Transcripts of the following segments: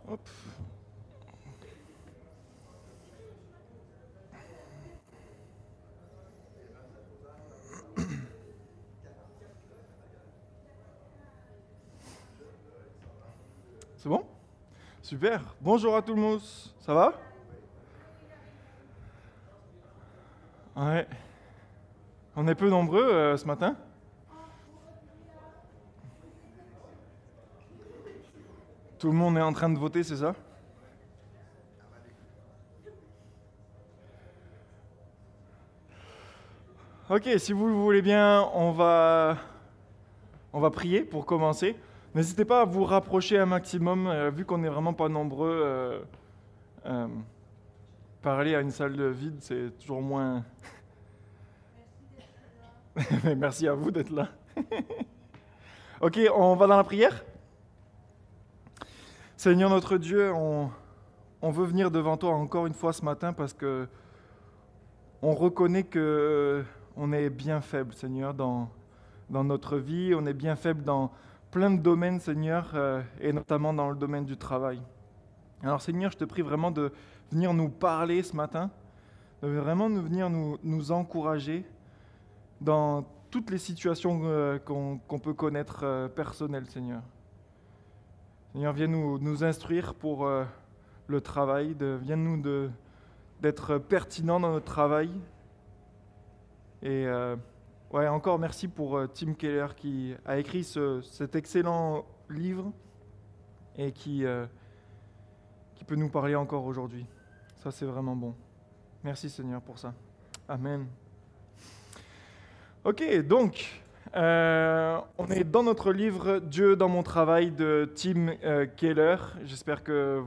Hop. C'est bon? Super. Bonjour à tout le monde. Ça va? Ouais. On est peu nombreux ce matin. Tout le monde est en train de voter, c'est ça? Ok, si vous le voulez bien, on va prier pour commencer. N'hésitez pas à vous rapprocher un maximum, vu qu'on n'est vraiment pas nombreux. Euh, Parler à une salle vide, c'est toujours moins. Mais merci à vous d'être là. Ok, on va dans la prière. Seigneur notre Dieu, on veut venir devant toi encore une fois ce matin parce que on reconnaît que on est bien faible, Seigneur, dans notre vie. On est bien faible dans plein de domaines, Seigneur, et notamment dans le domaine du travail. Alors, Seigneur, je te prie vraiment de venir nous parler ce matin, de vraiment venir nous encourager dans toutes les situations qu'on peut connaître personnelles, Seigneur. Seigneur, viens nous instruire pour le travail, d'être pertinent dans notre travail. Et ouais, encore merci pour Tim Keller qui a écrit cet excellent livre et qui peut nous parler encore aujourd'hui. Ça, c'est vraiment bon. Merci Seigneur pour ça. Amen. Ok, donc, on est dans notre livre Dieu dans mon travail de Tim Keller. J'espère que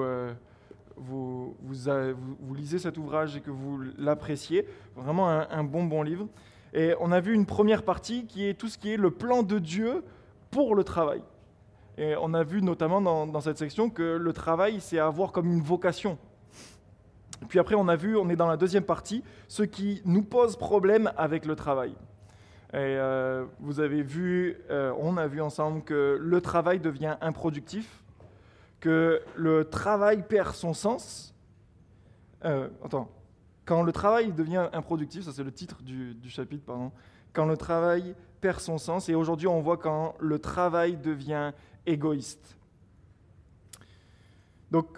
vous lisez cet ouvrage et que vous l'appréciez. Vraiment un bon livre. Et on a vu une première partie qui est tout ce qui est le plan de Dieu pour le travail. Et on a vu notamment dans cette section que le travail, c'est à avoir comme une vocation. Puis après, on est dans la deuxième partie, ce qui nous pose problème avec le travail. Et on a vu ensemble que le travail devient improductif, que le travail perd son sens. Quand le travail devient improductif, ça c'est le titre du chapitre, pardon. Quand le travail perd son sens, et aujourd'hui on voit quand le travail devient égoïste. Donc,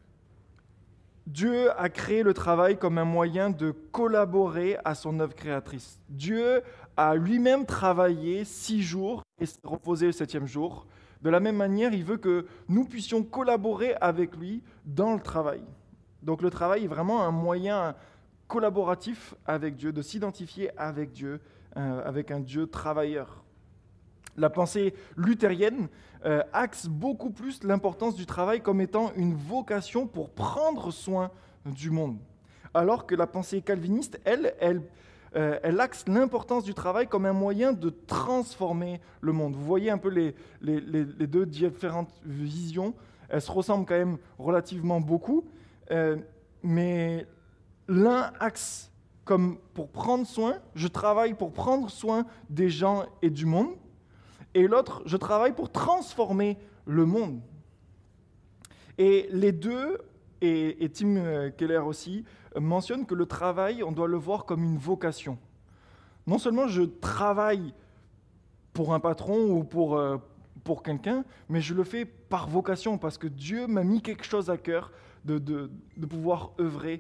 Dieu a créé le travail comme un moyen de collaborer à son œuvre créatrice. Dieu a lui-même travaillé 6 jours et s'est reposé le 7e jour. De la même manière, il veut que nous puissions collaborer avec lui dans le travail. Donc le travail est vraiment un moyen collaboratif avec Dieu, de s'identifier avec Dieu, avec un Dieu travailleur. La pensée luthérienne axe beaucoup plus l'importance du travail comme étant une vocation pour prendre soin du monde. Alors que la pensée calviniste, elle axe l'importance du travail comme un moyen de transformer le monde. Vous voyez un peu les deux différentes visions. Elles se ressemblent quand même relativement beaucoup, mais l'un axe comme pour prendre soin, je travaille pour prendre soin des gens et du monde, et l'autre, je travaille pour transformer le monde. Et les deux, et Tim Keller aussi, mentionne que le travail, on doit le voir comme une vocation. Non seulement je travaille pour un patron ou pour quelqu'un, mais je le fais par vocation, parce que Dieu m'a mis quelque chose à cœur de pouvoir œuvrer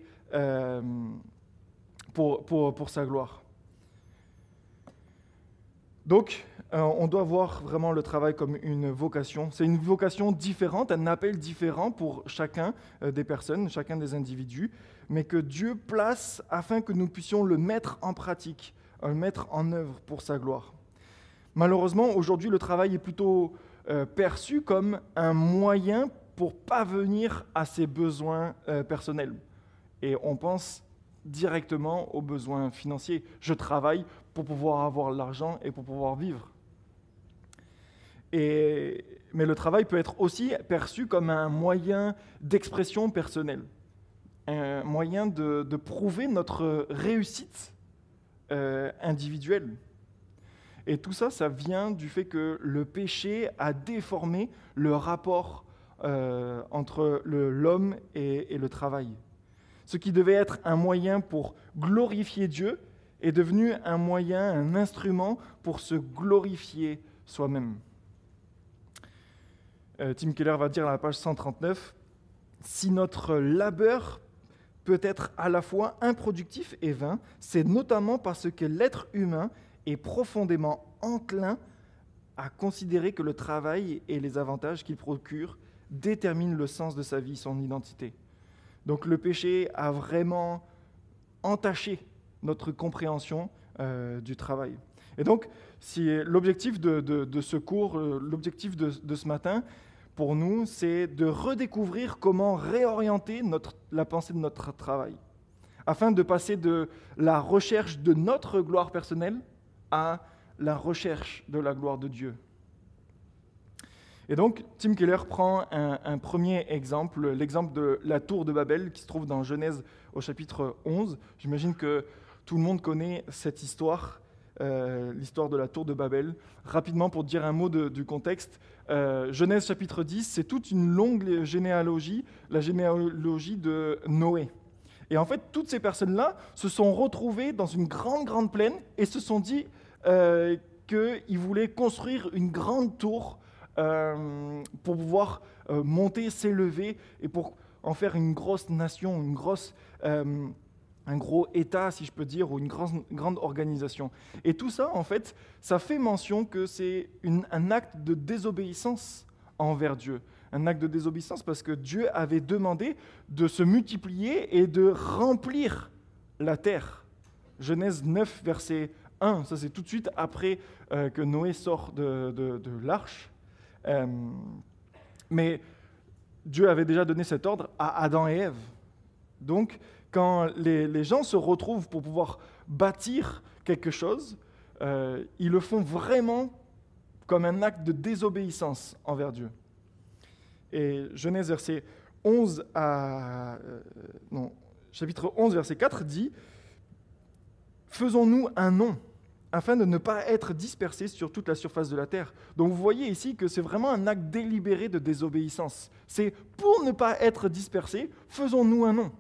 pour sa gloire. Donc, on doit voir vraiment le travail comme une vocation. C'est une vocation différente, un appel différent pour chacun des personnes, chacun des individus, mais que Dieu place afin que nous puissions le mettre en pratique, le mettre en œuvre pour sa gloire. Malheureusement, aujourd'hui, le travail est plutôt perçu comme un moyen pour parvenir à ses besoins personnels. Et on pense directement aux besoins financiers. Je travaille pour pouvoir avoir l'argent et pour pouvoir vivre. Mais le travail peut être aussi perçu comme un moyen d'expression personnelle, un moyen de prouver notre réussite individuelle. Et tout ça, ça vient du fait que le péché a déformé le rapport entre l'homme et le travail. Ce qui devait être un moyen pour glorifier Dieu est devenu un moyen, un instrument pour se glorifier soi-même. Tim Keller va dire à la page 139, « Si notre labeur peut être à la fois improductif et vain, c'est notamment parce que l'être humain est profondément enclin à considérer que le travail et les avantages qu'il procure déterminent le sens de sa vie, son identité. » Donc le péché a vraiment entaché notre compréhension du travail. Et donc, si l'objectif de ce cours, l'objectif de ce matin, pour nous, c'est de redécouvrir comment réorienter la pensée de notre travail, afin de passer de la recherche de notre gloire personnelle à la recherche de la gloire de Dieu. Et donc, Tim Keller prend un premier exemple, l'exemple de la tour de Babel, qui se trouve dans Genèse au chapitre 11. J'imagine que tout le monde connaît cette histoire, l'histoire de la tour de Babel. Rapidement, pour dire un mot du contexte, Genèse chapitre 10, c'est toute une longue généalogie, la généalogie de Noé. Et en fait, toutes ces personnes-là se sont retrouvées dans une grande plaine et se sont dit qu'ils voulaient construire une grande tour pour pouvoir monter, s'élever et pour en faire une grosse nation, un gros État, si je peux dire, ou une grande organisation. Et tout ça, en fait, ça fait mention que c'est un acte de désobéissance envers Dieu. Un acte de désobéissance parce que Dieu avait demandé de se multiplier et de remplir la terre. Genèse 9, verset 1, ça c'est tout de suite après que Noé sort de l'arche. Mais Dieu avait déjà donné cet ordre à Adam et Ève. Donc, quand les gens se retrouvent pour pouvoir bâtir quelque chose, ils le font vraiment comme un acte de désobéissance envers Dieu. Et Genèse chapitre 11, verset 4 dit « Faisons-nous un nom, afin de ne pas être dispersés sur toute la surface de la terre. » Donc vous voyez ici que c'est vraiment un acte délibéré de désobéissance. C'est pour ne pas être dispersés, faisons-nous un nom.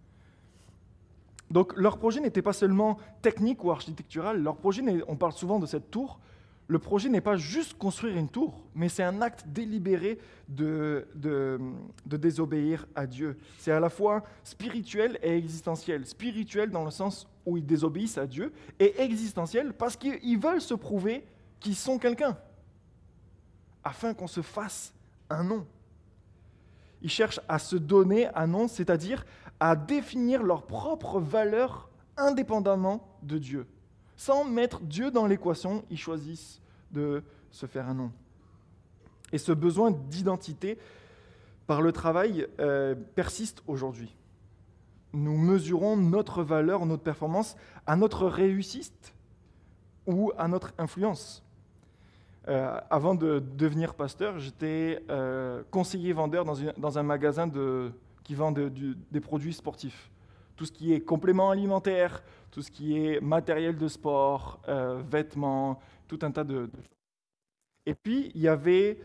Donc leur projet n'était pas seulement technique ou architectural, leur projet, on parle souvent de cette tour, le projet n'est pas juste construire une tour, mais c'est un acte délibéré de désobéir à Dieu. C'est à la fois spirituel et existentiel. Spirituel dans le sens où ils désobéissent à Dieu, et existentiel parce qu'ils veulent se prouver qu'ils sont quelqu'un, afin qu'on se fasse un nom. Ils cherchent à se donner un nom, c'est-à-dire à définir leur propre valeur indépendamment de Dieu. Sans mettre Dieu dans l'équation, ils choisissent de se faire un nom. Et ce besoin d'identité par le travail persiste aujourd'hui. Nous mesurons notre valeur, notre performance à notre réussite ou à notre influence. Avant de devenir pasteur, j'étais conseiller vendeur dans un magasin qui vend des produits sportifs. Tout ce qui est compléments alimentaires, tout ce qui est matériel de sport, vêtements, tout un tas de choses. Et puis, il y avait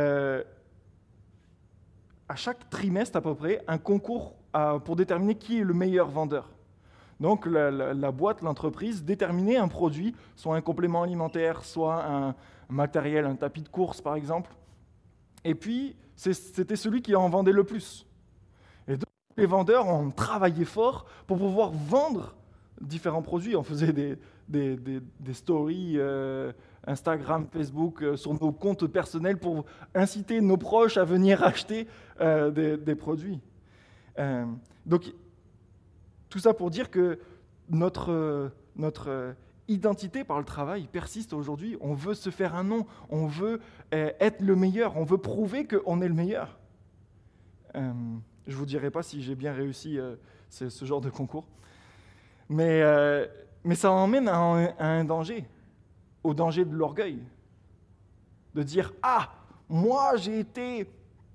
à chaque trimestre à peu près un concours pour déterminer qui est le meilleur vendeur. Donc la boîte, l'entreprise déterminait un produit, soit un complément alimentaire, soit un matériel, un tapis de course par exemple. Et puis, c'était celui qui en vendait le plus. Et donc, les vendeurs ont travaillé fort pour pouvoir vendre différents produits. On faisait des stories Instagram, Facebook sur nos comptes personnels pour inciter nos proches à venir acheter des produits. Donc, tout ça pour dire que notre identité par le travail persiste aujourd'hui. On veut se faire un nom, on veut être le meilleur, on veut prouver qu'on est le meilleur. Je ne vous dirai pas si j'ai bien réussi ce genre de concours. Mais ça emmène à un danger, au danger de l'orgueil. De dire « Ah, moi j'ai été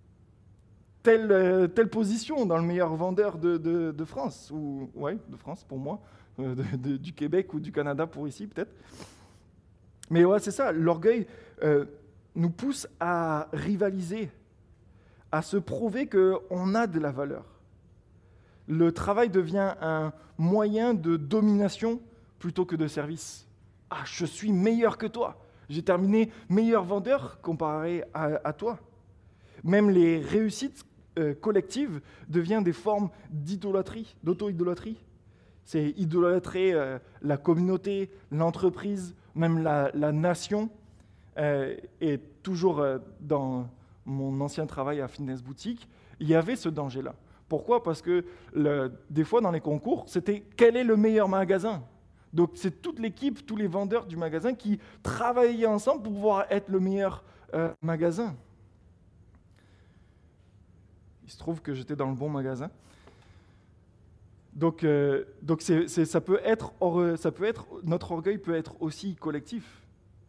telle position dans le meilleur vendeur de France. » Oui, de France pour moi, du Québec ou du Canada pour ici peut-être. Mais ouais, c'est ça, l'orgueil nous pousse à rivaliser, à se prouver qu'on a de la valeur. Le travail devient un moyen de domination plutôt que de service. Ah, je suis meilleur que toi. J'ai terminé meilleur vendeur comparé à toi. Même les réussites collectives deviennent des formes d'idolâtrie, d'auto-idolâtrie. C'est idolâtrer la communauté, l'entreprise, même la nation. Et toujours dans mon ancien travail à Fitness Boutique, il y avait ce danger-là. Pourquoi ? Parce que des fois dans les concours, c'était quel est le meilleur magasin ? Donc c'est toute l'équipe, tous les vendeurs du magasin qui travaillaient ensemble pour pouvoir être le meilleur magasin. Il se trouve que j'étais dans le bon magasin. Donc ça peut être, notre orgueil peut être aussi collectif.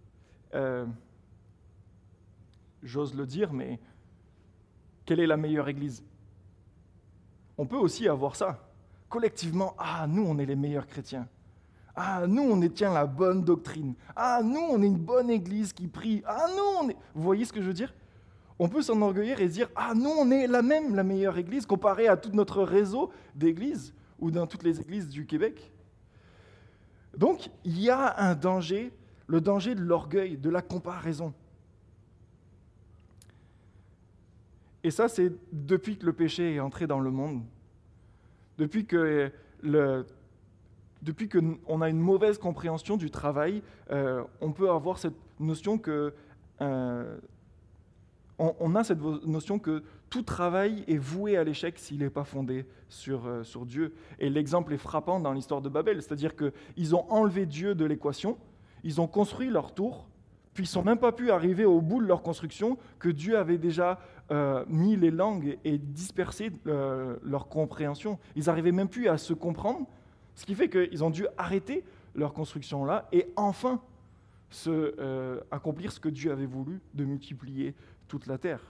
J'ose le dire, mais quelle est la meilleure église ? On peut aussi avoir ça. Collectivement, nous, on est les meilleurs chrétiens. Nous, on détient la bonne doctrine. Nous, on est une bonne église qui prie. Nous, on est... Vous voyez ce que je veux dire ? On peut s'enorgueillir et se dire, nous, on est la meilleure église comparée à tout notre réseau d'églises ou dans toutes les églises du Québec. Donc, il y a un danger, le danger de l'orgueil, de la comparaison. Et ça, c'est depuis que le péché est entré dans le monde, depuis qu'on a une mauvaise compréhension du travail, on peut avoir cette notion que tout travail est voué à l'échec s'il n'est pas fondé sur Dieu. Et l'exemple est frappant dans l'histoire de Babel, c'est-à-dire qu'ils ont enlevé Dieu de l'équation, ils ont construit leur tour, puis ils ne sont même pas pu arriver au bout de leur construction que Dieu avait déjà mis les langues et dispersé leur compréhension. Ils n'arrivaient même plus à se comprendre, ce qui fait qu'ils ont dû arrêter leur construction là et enfin accomplir ce que Dieu avait voulu, de multiplier toute la terre.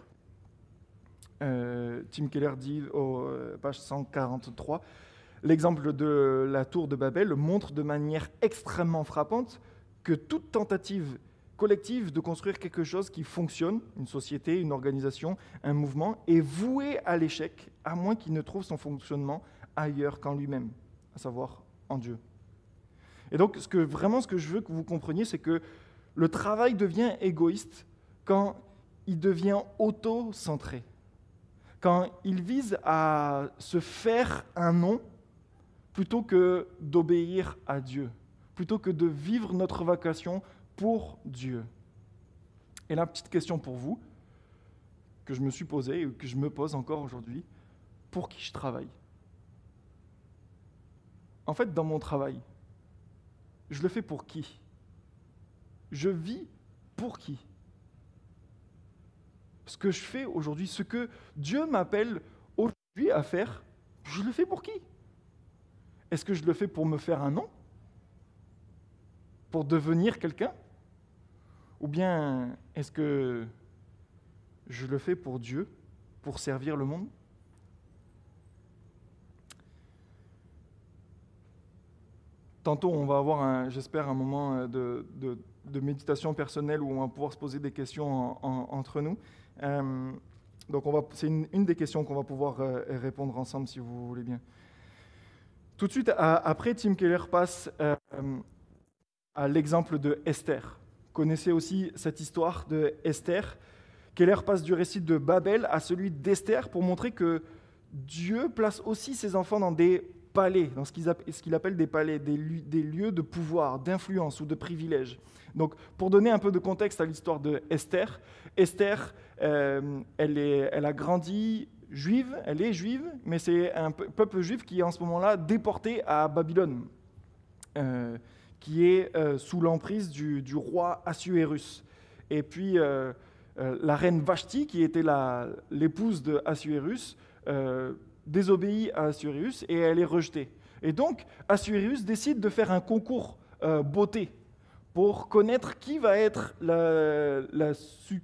Tim Keller dit, page 143, l'exemple de la tour de Babel montre de manière extrêmement frappante que toute tentative collective de construire quelque chose qui fonctionne, une société, une organisation, un mouvement, est vouée à l'échec, à moins qu'il ne trouve son fonctionnement ailleurs qu'en lui-même, à savoir en Dieu. Et donc, ce que je veux que vous compreniez, c'est que le travail devient égoïste quand il devient auto-centré, quand il vise à se faire un nom plutôt que d'obéir à Dieu, plutôt que de vivre notre vocation pour Dieu. Et la petite question pour vous, que je me suis posée et que je me pose encore aujourd'hui, pour qui je travaille ? En fait, dans mon travail, je le fais pour qui ? Je vis pour qui ? Ce que je fais aujourd'hui, ce que Dieu m'appelle aujourd'hui à faire, je le fais pour qui ? Est-ce que je le fais pour me faire un nom ? Pour devenir quelqu'un ? Ou bien est-ce que je le fais pour Dieu, pour servir le monde ? Tantôt, on va avoir, j'espère, un moment de méditation personnelle où on va pouvoir se poser des questions entre nous. Donc, c'est une des questions qu'on va pouvoir répondre ensemble, si vous voulez bien. Tout de suite, après, Tim Keller passe à l'exemple de Esther. Vous connaissez aussi cette histoire de Esther. Keller passe du récit de Babel à celui d'Esther pour montrer que Dieu place aussi ses enfants dans des palais, dans ce qu'il appelle des palais, des lieux de pouvoir, d'influence ou de privilège. Donc, pour donner un peu de contexte à l'histoire de Esther, elle a grandi juive, elle est juive, mais c'est un peuple juif qui est en ce moment-là déporté à Babylone, qui est sous l'emprise du roi Assuérus. Et puis, la reine Vashti, qui était l'épouse de Assuérus, désobéit à Assuérus et elle est rejetée. Et donc, Assuérus décide de faire un concours beauté pour connaître qui va être la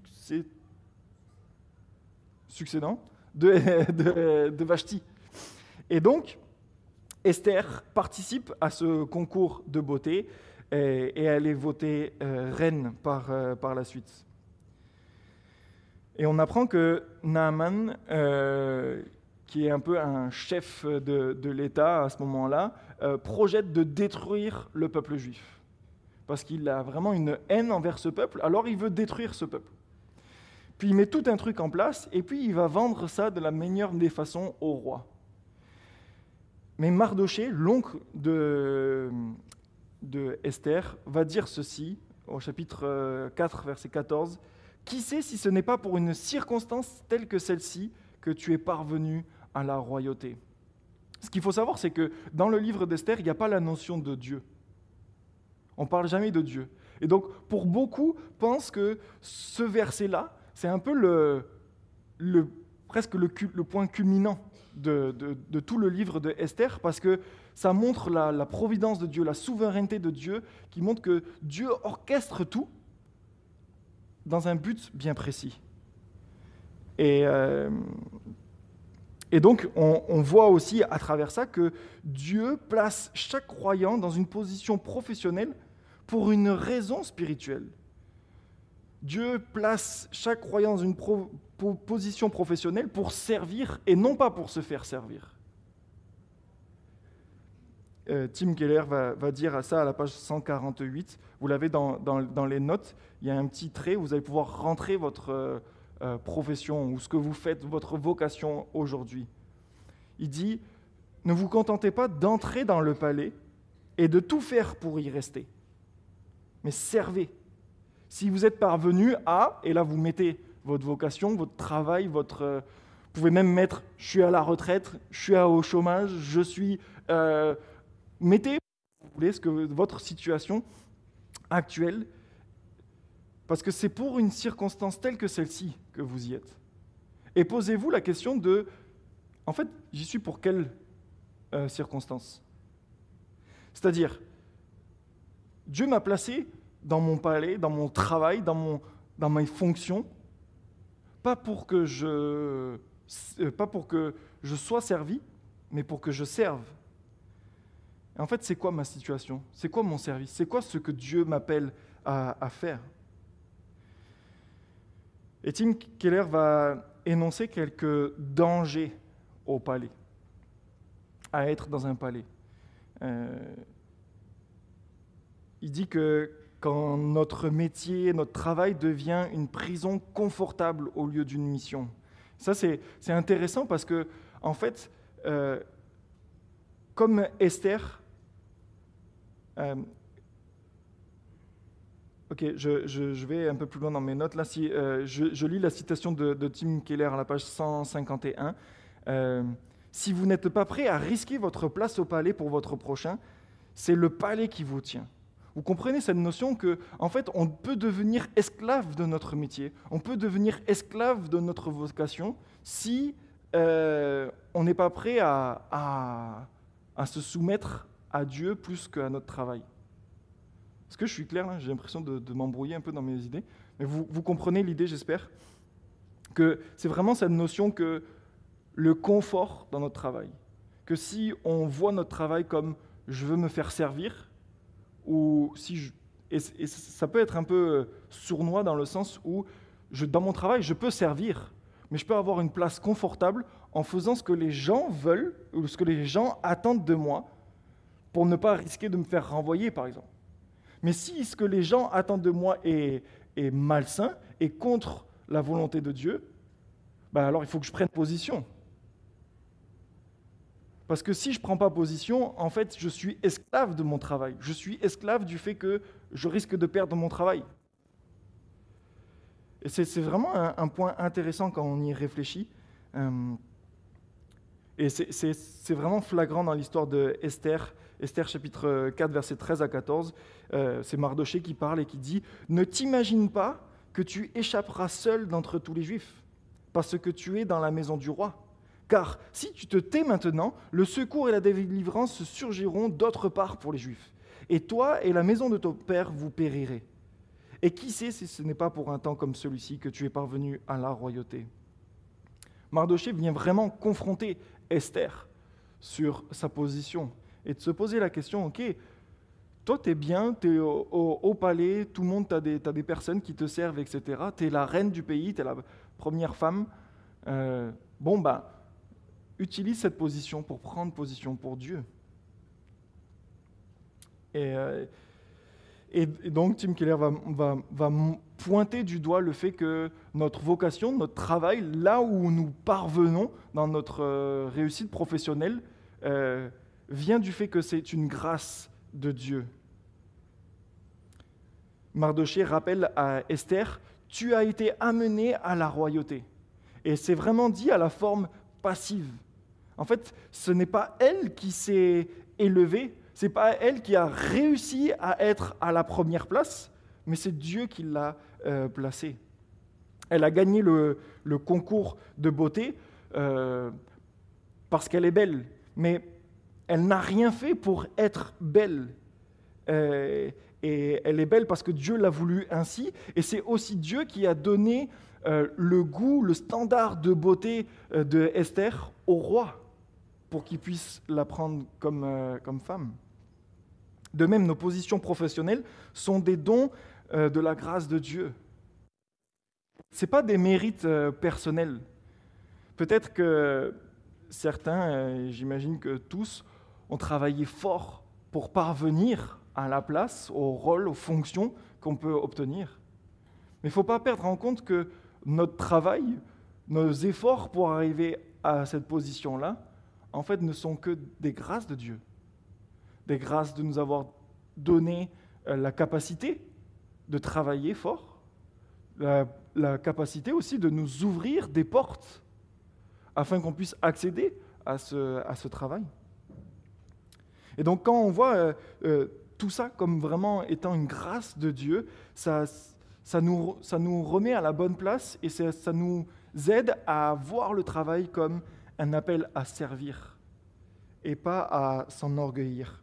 succédante de Vashti. Et donc, Esther participe à ce concours de beauté et elle est votée reine par la suite. Et on apprend que Naaman, qui est un peu un chef de l'État à ce moment-là, projette de détruire le peuple juif. Parce qu'il a vraiment une haine envers ce peuple, alors il veut détruire ce peuple. Puis il met tout un truc en place, et puis il va vendre ça de la meilleure des façons au roi. Mais Mardochée, l'oncle de Esther, va dire ceci, au chapitre 4, verset 14, « Qui sait si ce n'est pas pour une circonstance telle que celle-ci que tu es parvenu à la royauté ?» Ce qu'il faut savoir, c'est que dans le livre d'Esther, il n'y a pas la notion de Dieu. On ne parle jamais de Dieu. Et donc, pour beaucoup, pensent que ce verset-là, c'est un peu presque le point culminant de tout le livre de Esther, parce que ça montre la providence de Dieu, la souveraineté de Dieu, qui montre que Dieu orchestre tout dans un but bien précis. Et donc, on voit aussi à travers ça que Dieu place chaque croyant dans une position professionnelle pour une raison spirituelle. Dieu place chaque croyant dans une position professionnelle pour servir et non pas pour se faire servir. Tim Keller va dire ça à la page 148. Vous l'avez dans les notes. Il y a un petit trait. Vous allez pouvoir rentrer votre profession ou ce que vous faites, votre vocation aujourd'hui. Il dit, ne vous contentez pas d'entrer dans le palais et de tout faire pour y rester, mais servez. Si vous êtes parvenu à, et là vous mettez votre vocation, votre travail, vous pouvez même mettre « je suis à la retraite, je suis au chômage, je suis… mettez, vous voulez, votre situation actuelle, parce que c'est pour une circonstance telle que celle-ci que vous y êtes. Et posez-vous la question de, en fait, j'y suis pour quelle circonstance ? C'est-à-dire, Dieu m'a placé dans mon palais, dans mon travail, dans mes fonctions, pas pour que je sois servi, mais pour que je serve. Et en fait, c'est quoi ma situation ? C'est quoi mon service ? C'est quoi ce que Dieu m'appelle à faire ? Et Tim Keller va énoncer quelques dangers au palais, à être dans un palais. Il dit que quand notre métier, notre travail devient une prison confortable au lieu d'une mission. Ça, c'est intéressant parce que, en fait, comme Esther, je vais un peu plus loin dans mes notes. Là, si je lis la citation de Tim Keller à la page 151. Si vous n'êtes pas prêt à risquer votre place au palais pour votre prochain, c'est le palais qui vous tient. Vous comprenez cette notion que, en fait, on peut devenir esclave de notre métier, on peut devenir esclave de notre vocation si on n'est pas prêt à se soumettre à Dieu plus qu'à notre travail. Est-ce que je suis clair là ? J'ai l'impression de m'embrouiller un peu dans mes idées, mais vous comprenez l'idée, j'espère, que c'est vraiment cette notion que le confort dans notre travail, que si on voit notre travail comme je veux me faire servir, ou si et ça peut être un peu sournois dans le sens où dans mon travail, je peux servir, mais je peux avoir une place confortable en faisant ce que les gens veulent ou ce que les gens attendent de moi pour ne pas risquer de me faire renvoyer, par exemple. Mais si ce que les gens attendent de moi est malsain et contre la volonté de Dieu, alors il faut que je prenne position. Parce que si je ne prends pas position, en fait, je suis esclave de mon travail. Je suis esclave du fait que je risque de perdre mon travail. Et c'est vraiment un point intéressant quand on y réfléchit. Et c'est vraiment flagrant dans l'histoire de Esther. Esther chapitre 4, versets 13 à 14. C'est Mardochée qui parle et qui dit « Ne t'imagine pas que tu échapperas seul d'entre tous les Juifs, parce que tu es dans la maison du roi. Car si tu te tais maintenant, le secours et la délivrance surgiront d'autre part pour les Juifs. Et toi et la maison de ton père, vous périrez. Et qui sait si ce n'est pas pour un temps comme celui-ci que tu es parvenu à la royauté. » Mardochée vient vraiment confronter Esther sur sa position et de se poser la question, ok, toi, tu es bien, tu es au palais, tout le monde, tu as des personnes qui te servent, etc. Tu es la reine du pays, tu es la première femme. Bon, bah, utilise cette position pour prendre position pour Dieu. Et donc, Tim Keller va pointer du doigt le fait que notre vocation, notre travail, là où nous parvenons dans notre réussite professionnelle, vient du fait que c'est une grâce de Dieu. Mardochée rappelle à Esther, « Tu as été amené à la royauté ». Et c'est vraiment dit à la forme passive. En fait, ce n'est pas elle qui s'est élevée, ce n'est pas elle qui a réussi à être à la première place, mais c'est Dieu qui l'a placée. Elle a gagné le concours de beauté parce qu'elle est belle, mais elle n'a rien fait pour être belle. Et elle est belle parce que Dieu l'a voulu ainsi, et c'est aussi Dieu qui a donné le goût, le standard de beauté de Esther au roi, pour qu'il puisse la prendre comme femme. De même, nos positions professionnelles sont des dons de la grâce de Dieu. Ce n'est pas des mérites personnels. Peut-être que certains, j'imagine que tous, ont travaillé fort pour parvenir à la place, au rôle, aux fonctions qu'on peut obtenir. Mais il ne faut pas perdre en compte que notre travail, nos efforts pour arriver à cette position-là, en fait, ne sont que des grâces de Dieu. Des grâces de nous avoir donné la capacité de travailler fort, la capacité aussi de nous ouvrir des portes afin qu'on puisse accéder à ce travail. Et donc, quand on voit tout ça comme vraiment étant une grâce de Dieu, ça nous remet à la bonne place et ça nous aide à voir le travail comme un appel à servir et pas à s'enorgueillir.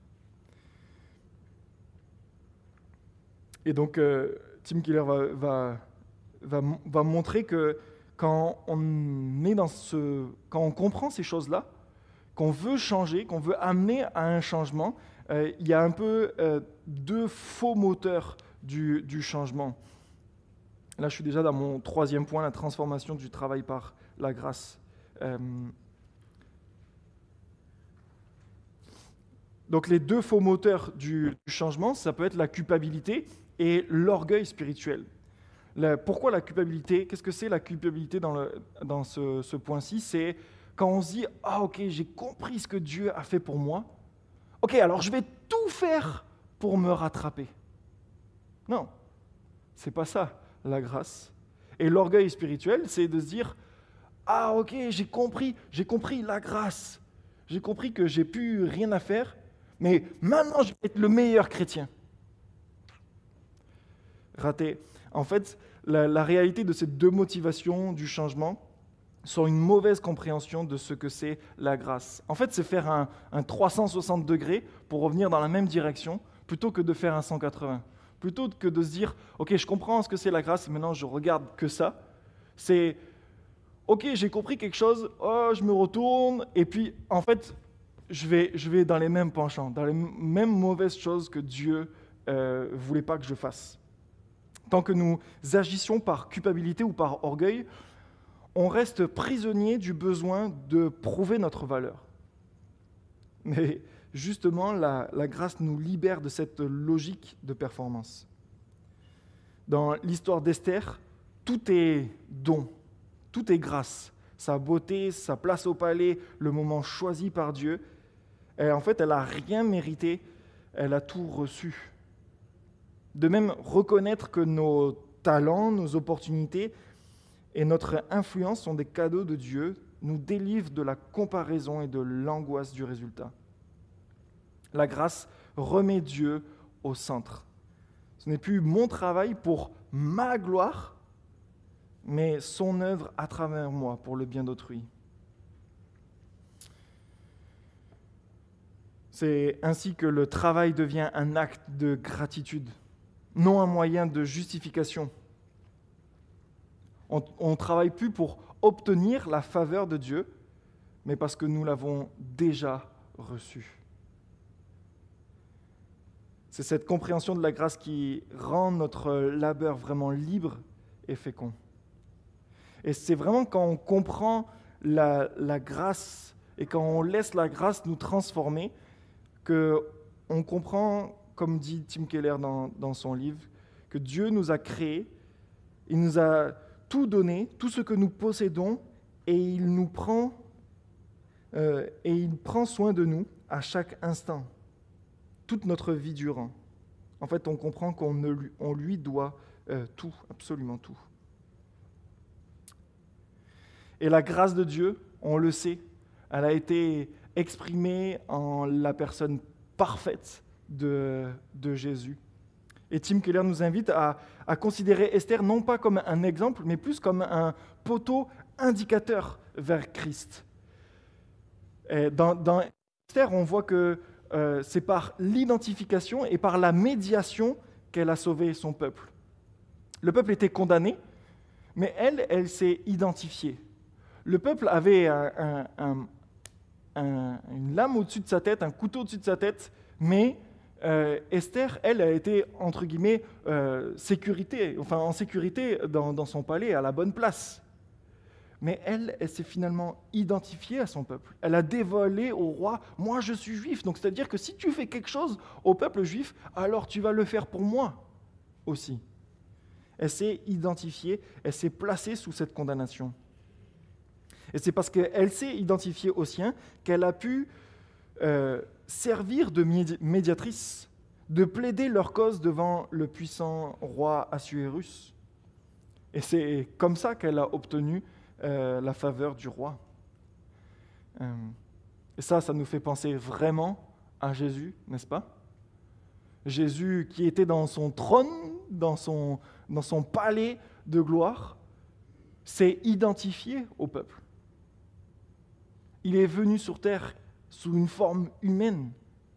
Et donc, Tim Keller va montrer que quand on comprend ces choses-là, qu'on veut changer, qu'on veut amener à un changement, il y a un peu deux faux moteurs du changement. Là, je suis déjà dans mon troisième point, la transformation du travail par la grâce. Donc les deux faux moteurs du changement, ça peut être la culpabilité et l'orgueil spirituel. Pourquoi la culpabilité ? Qu'est-ce que c'est la culpabilité dans ce point-ci ? C'est quand on se dit « Ah ok, j'ai compris ce que Dieu a fait pour moi. Ok, alors je vais tout faire pour me rattraper. » Non, c'est pas ça la grâce. Et l'orgueil spirituel, c'est de se dire « Ah ok, j'ai compris la grâce. J'ai compris que j'ai plus rien à faire, mais maintenant je vais être le meilleur chrétien. » Raté. En fait, la réalité de ces deux motivations du changement sont une mauvaise compréhension de ce que c'est la grâce. En fait, c'est faire un 360 degrés pour revenir dans la même direction, plutôt que de faire un 180. Plutôt que de se dire, ok, je comprends ce que c'est la grâce, et maintenant je regarde que ça. C'est, ok, j'ai compris quelque chose, oh, je me retourne, et puis en fait, je vais dans les mêmes penchants, dans les mêmes mauvaises choses que Dieu voulait pas que je fasse. Tant que nous agissions par culpabilité ou par orgueil, on reste prisonnier du besoin de prouver notre valeur. Mais justement, la grâce nous libère de cette logique de performance. Dans l'histoire d'Esther, tout est don, tout est grâce. Sa beauté, sa place au palais, le moment choisi par Dieu. Et en fait, elle n'a rien mérité, elle a tout reçu. De même, reconnaître que nos talents, nos opportunités et notre influence sont des cadeaux de Dieu, nous délivre de la comparaison et de l'angoisse du résultat. La grâce remet Dieu au centre. Ce n'est plus mon travail pour ma gloire, mais son œuvre à travers moi pour le bien d'autrui. C'est ainsi que le travail devient un acte de gratitude, non un moyen de justification. On ne travaille plus pour obtenir la faveur de Dieu, mais parce que nous l'avons déjà reçue. C'est cette compréhension de la grâce qui rend notre labeur vraiment libre et fécond. Et c'est vraiment quand on comprend la grâce et quand on laisse la grâce nous transformer qu'on comprend, comme dit Tim Keller dans son livre, que Dieu nous a créés, il nous a tout donné, tout ce que nous possédons, et il prend soin de nous à chaque instant, toute notre vie durant. En fait, on comprend qu'on lui doit tout, absolument tout. Et la grâce de Dieu, on le sait, elle a été exprimée en la personne parfaite de Jésus. Et Tim Keller nous invite à considérer Esther non pas comme un exemple, mais plus comme un poteau indicateur vers Christ. Et dans Esther, on voit que c'est par l'identification et par la médiation qu'elle a sauvé son peuple. Le peuple était condamné, mais elle s'est identifiée. Le peuple avait une lame au-dessus de sa tête, un couteau au-dessus de sa tête, mais Esther, elle a été, entre guillemets, en sécurité dans son palais, à la bonne place. Mais elle s'est finalement identifiée à son peuple. Elle a dévoilé au roi, « Moi, je suis juif. » Donc, c'est-à-dire que si tu fais quelque chose au peuple juif, alors tu vas le faire pour moi aussi. Elle s'est identifiée, elle s'est placée sous cette condamnation. Et c'est parce qu'elle s'est identifiée aux siens qu'elle a pu servir de médiatrice, de plaider leur cause devant le puissant roi Assuérus. Et c'est comme ça qu'elle a obtenu la faveur du roi. Et ça nous fait penser vraiment à Jésus, n'est-ce pas? Jésus qui était dans son trône, dans son palais de gloire, s'est identifié au peuple. Il est venu sur terre sous une forme humaine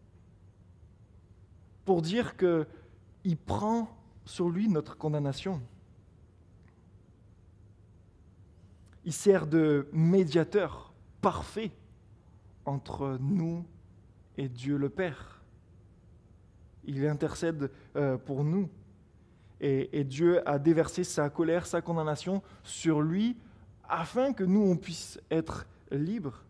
pour dire qu'il prend sur lui notre condamnation. Il sert de médiateur parfait entre nous et Dieu le Père. Il intercède pour nous. Et Dieu a déversé sa colère, sa condamnation sur lui afin que nous, on puisse être libres.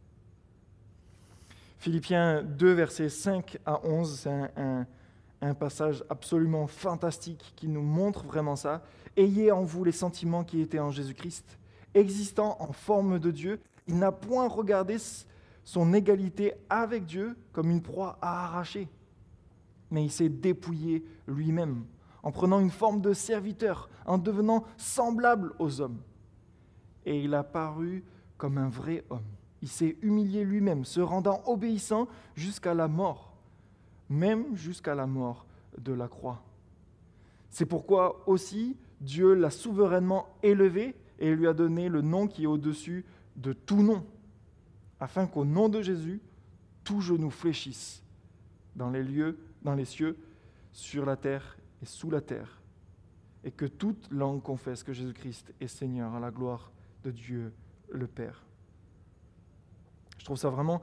Philippiens 2, versets 5 à 11, c'est un passage absolument fantastique qui nous montre vraiment ça. « Ayez en vous les sentiments qui étaient en Jésus-Christ. Existant en forme de Dieu, il n'a point regardé son égalité avec Dieu comme une proie à arracher, mais il s'est dépouillé lui-même, en prenant une forme de serviteur, en devenant semblable aux hommes. Et il a paru comme un vrai homme. Il s'est humilié lui-même, se rendant obéissant jusqu'à la mort, même jusqu'à la mort de la croix. C'est pourquoi aussi Dieu l'a souverainement élevé et lui a donné le nom qui est au-dessus de tout nom, afin qu'au nom de Jésus, tout genou fléchisse dans les cieux, sur la terre et sous la terre, et que toute langue confesse que Jésus-Christ est Seigneur à la gloire de Dieu le Père. Je trouve ça vraiment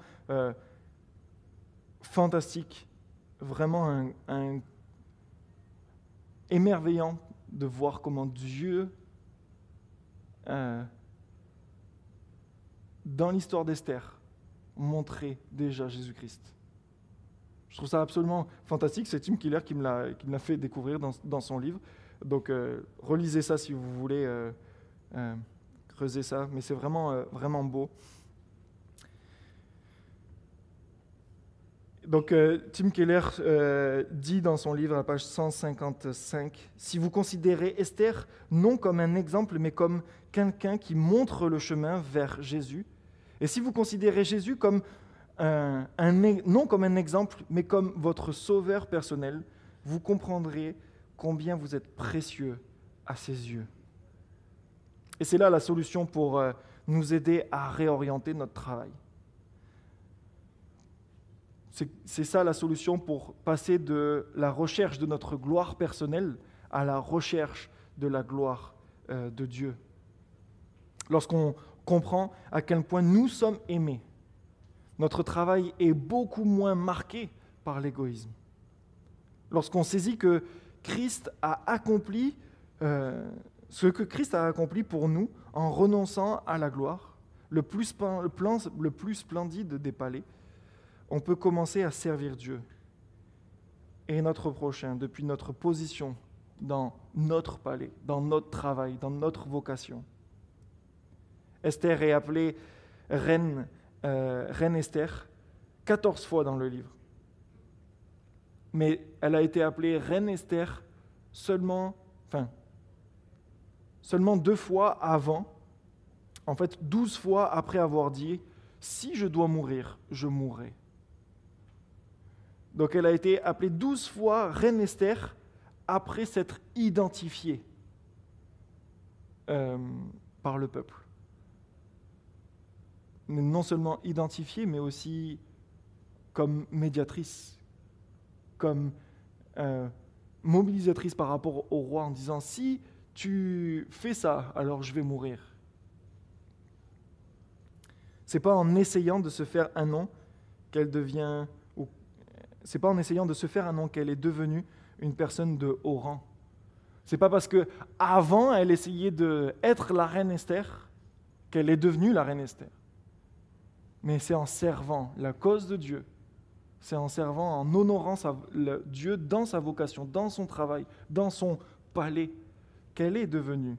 fantastique, vraiment émerveillant de voir comment Dieu, dans l'histoire d'Esther, montrait déjà Jésus-Christ. Je trouve ça absolument fantastique. C'est Tim Keller qui me l'a fait découvrir dans son livre. Donc, relisez ça si vous voulez creuser ça. Mais c'est vraiment, vraiment beau. Donc, Tim Keller dit dans son livre, à la page 155, « Si vous considérez Esther non comme un exemple, mais comme quelqu'un qui montre le chemin vers Jésus, et si vous considérez Jésus comme non comme un exemple, mais comme votre sauveur personnel, vous comprendrez combien vous êtes précieux à ses yeux. » Et c'est là la solution pour nous aider à réorienter notre travail. C'est ça la solution pour passer de la recherche de notre gloire personnelle à la recherche de la gloire de Dieu. Lorsqu'on comprend à quel point nous sommes aimés, notre travail est beaucoup moins marqué par l'égoïsme. lorsqu'on saisit que Christ a accompli ce que Christ a accompli pour nous en renonçant à la gloire, le plus splendide des palais, on peut commencer à servir Dieu et notre prochain depuis notre position dans notre palais, dans notre travail, dans notre vocation. Esther est appelée reine Esther 14 fois dans le livre. Mais elle a été appelée reine Esther seulement 2 fois avant, en fait 12 fois après avoir dit « Si je dois mourir, je mourrai ». Donc elle a été appelée 12 fois reine Esther après s'être identifiée par le peuple. Mais non seulement identifiée, mais aussi comme médiatrice, comme mobilisatrice par rapport au roi en disant « Si tu fais ça, alors je vais mourir ». C'est pas en essayant de se faire un nom qu'elle devient, ou c'est pas en essayant de se faire un nom qu'elle est devenue une personne de haut rang. C'est pas parce que avant elle essayait d'être la reine Esther qu'elle est devenue la reine Esther. Mais c'est en servant la cause de Dieu, c'est en servant, en honorant Dieu dans sa vocation, dans son travail, dans son palais, qu'elle est devenue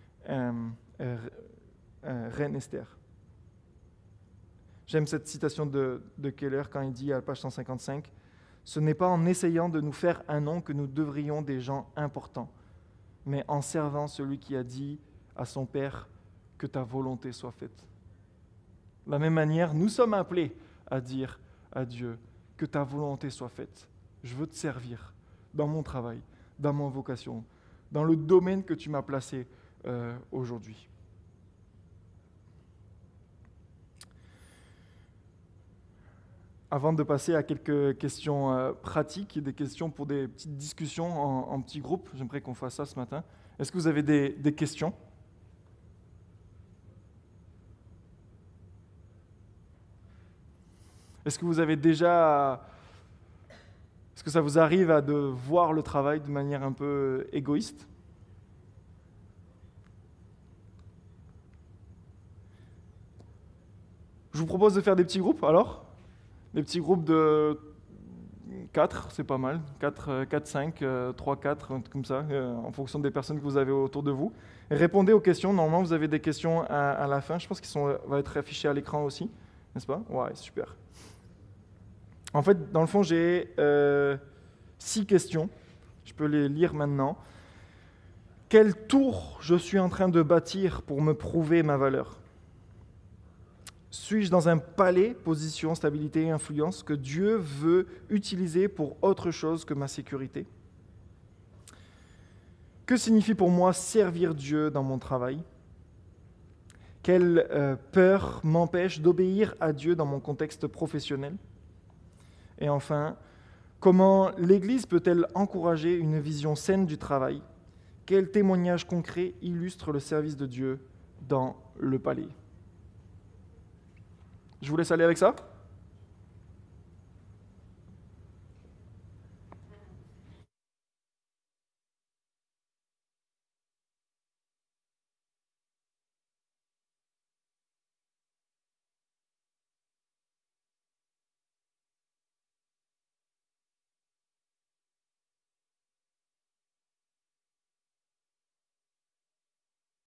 reine Esther. J'aime cette citation de Keller quand il dit à la page 155, « Ce n'est pas en essayant de nous faire un nom que nous devrions des gens importants, mais en servant celui qui a dit à son Père que ta volonté soit faite. » De la même manière, nous sommes appelés à dire à Dieu que ta volonté soit faite. Je veux te servir dans mon travail, dans ma vocation, dans le domaine que tu m'as placé aujourd'hui. Avant de passer à quelques questions pratiques, des questions pour des petites discussions en petits groupes, j'aimerais qu'on fasse ça ce matin. Est-ce que vous avez des questions ? Est-ce que vous avez déjà... Est-ce que ça vous arrive de voir le travail de manière un peu égoïste ? Je vous propose de faire des petits groupes, alors ? Des petits groupes de 4, c'est pas mal. 4, 5, 3, 4, un truc comme ça, en fonction des personnes que vous avez autour de vous. Et répondez aux questions. Normalement, vous avez des questions à la fin. Je pense qu'ils vont être affichés à l'écran aussi, n'est-ce pas ? Ouais, super. En fait, dans le fond, j'ai 6 questions. Je peux les lire maintenant. Quelle tour je suis en train de bâtir pour me prouver ma valeur ? Suis-je dans un palais, position, stabilité, influence, que Dieu veut utiliser pour autre chose que ma sécurité ? Que signifie pour moi servir Dieu dans mon travail ? Quelle peur m'empêche d'obéir à Dieu dans mon contexte professionnel ? Et enfin, comment l'Église peut-elle encourager une vision saine du travail ? Quel témoignage concret illustre le service de Dieu dans le palais ? Je vous laisse aller avec ça.